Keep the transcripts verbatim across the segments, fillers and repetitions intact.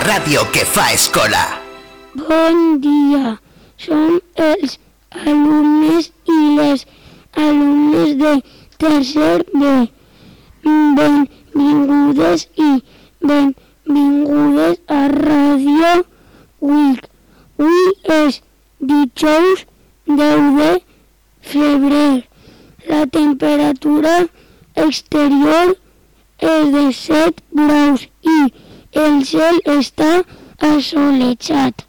ràdio que fa escola. Bon dia, som els alumnes i les alumnes de tercer B. Benvingudes i benvingudes a Ràdio Week. Avui és dijous deu de febrer. La temperatura exterior és de set graus i el cel està assolellat.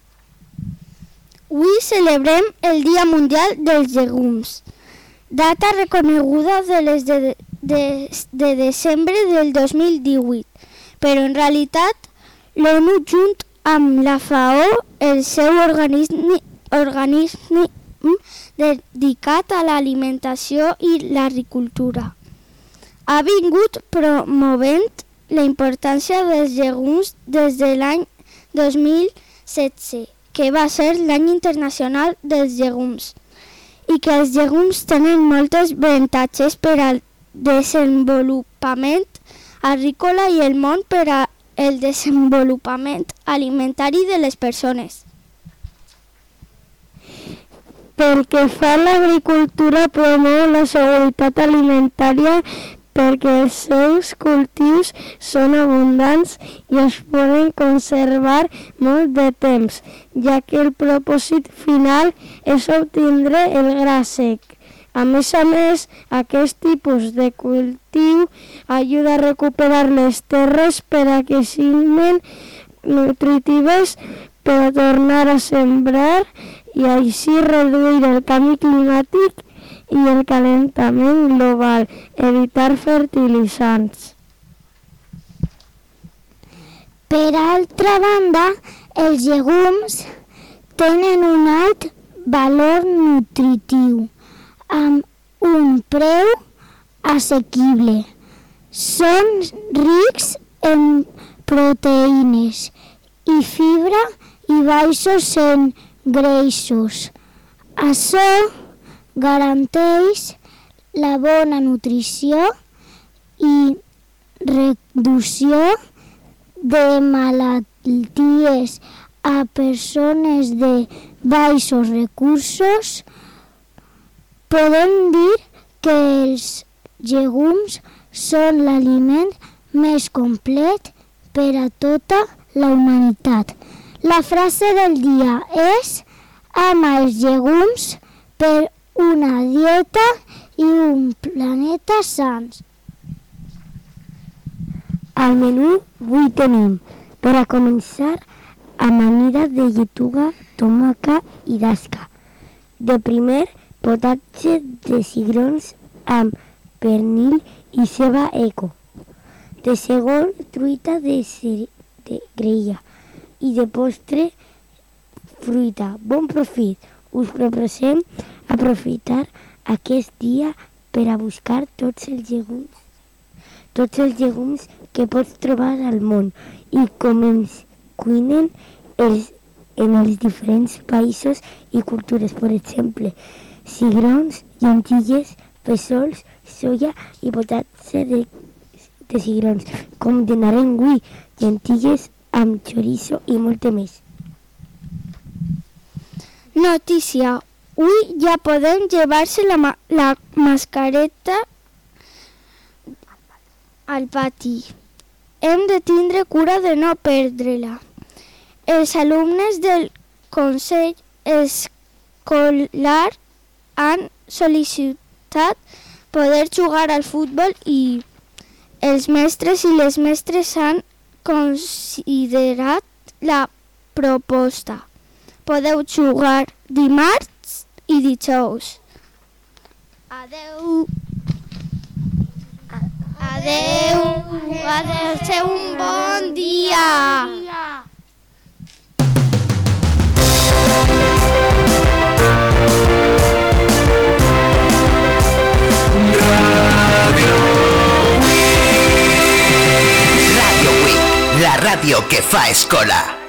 Avui celebrem el Dia Mundial dels Llegums, data reconeguda de les de, de, de desembre del dos mil divuit, però en realitat l'ONU junt amb la FAO, el seu organisme, organisme dedicat a l'alimentació i l'agricultura, ha vingut promovent la importància dels llegums des de l'any dos mil setze, que va ser l'any internacional dels llegums, i que els llegums tenen molts avantatges per al desenvolupament agrícola i el món per al desenvolupament alimentari de les persones. Pel que fa a l'agricultura, promou la seguretat alimentària perquè els seus cultius són abundants i es poden conservar molt de temps, ja que el propòsit final és obtindre el gra sec. A més a més, aquest tipus de cultiu ajuda a recuperar les terres per a que siguin nutritives per a tornar a sembrar i així reduir el canvi climàtic i el calentament global, evitar fertilitzants. Per altra banda, els llegums tenen un alt valor nutritiu, amb un preu assequible. Són rics en proteïnes i fibra i baixos en greixos. Això garanteix la bona nutrició i reducció de malalties a persones de baixos recursos. Podem dir que els llegums són l'aliment més complet per a tota la humanitat. La frase del dia és: ama els llegums per una dieta i un planeta sans. Al menú avui tenim, per a començar, amanida de lletuga, tomàquet i dasca. De primer, potatge de cigrons amb pernil i ceba eco. De segon, truita de, de graella. I de postre, fruita. Bon profit! Us proposem aprofitar aquest dia per a buscar tots els llegums, tots els llegums que pots trobar al món i com ens cuinen els, en els diferents països i cultures. Per exemple, cigrons, llentilles, fesols, soia i potatge de, de cigrons, com dinarem avui, llentilles amb chorizo i molt més. Notícia. Avui ja podem llevar-se la, ma la mascareta al pati. Hem de tindre cura de no perdre-la. Els alumnes del Consell Escolar han sol·licitat poder jugar al futbol i els mestres i les mestres han considerat la proposta. Podeu jugar dimarts i dijous. Adeu. Adeu. Adeu. Un bon dia. Ràdio Week. Ràdio Week, la ràdio que fa escola.